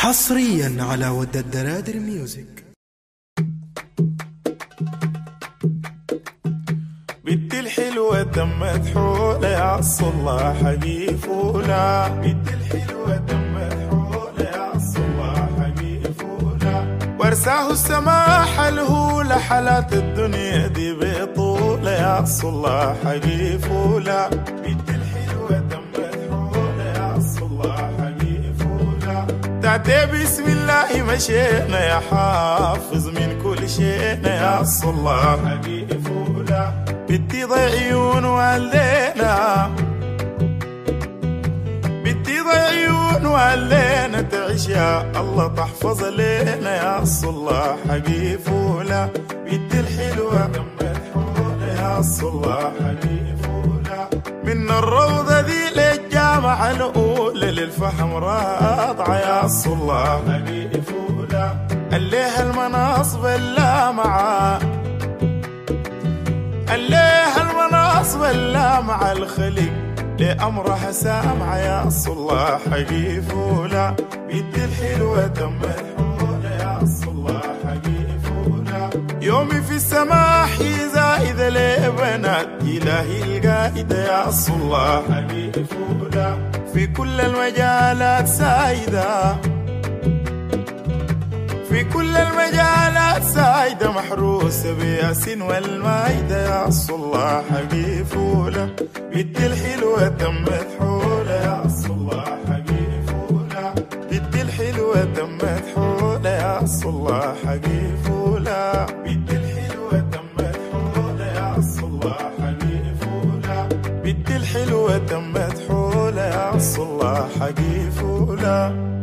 حصريا على ود الدرادر ميوزك. بنت الحلوة تمت حولة يا عالصلاح حقي فولا. بنت الحلوة تمت حولة يا عالصلاح حقي فولا. وارساه السماح الهولة حالات الدنيا دي بطولة يا عالصلاح حقي فولا. بنت الحلوة تمت حولة يا عالصلاح حقي فولا. تعتي بسم الله مشينا يا حافظ من كل شينا يا عالصلاح حقي فولا. بدي ضي عيون واللينا، بدي ضي عيون واللينا تعيش يا الله تحفظ لينا يا عالصلاح حقي فولا. بدي الحلوة تمت حولة يا عالصلاح حقي فولا. من الروضة ذي للجامعة الأولى للفهم راضعة يا عالصلاح حقي فولا. الليها المناصب اللامعة، الليها المناصب اللامعة الخلق لأمرها سامعة يا عالصلاح حقي فولا. بدي الحلوة تمت حولة يا عالصلاح حقي فولا. يومي في السماح زايد لبنات إلهي القايدة يا عالصلاح حقي فولا. في كل المجالات سايدة، في كل المجالات سايدة محروسة بياسين والمايدة يا عالصلاح حقي فولا. بدي الحلوة تمت حولة يا عالصلاح حقي فولا. بدي الحلوة تمت حولة يا عالصلاح حقي فولا. بدي الحلوة تمت حولة يا عالصلاح حقي فولا. بدي الحلوة تمت حولة يا عالصلاح حقي فولا.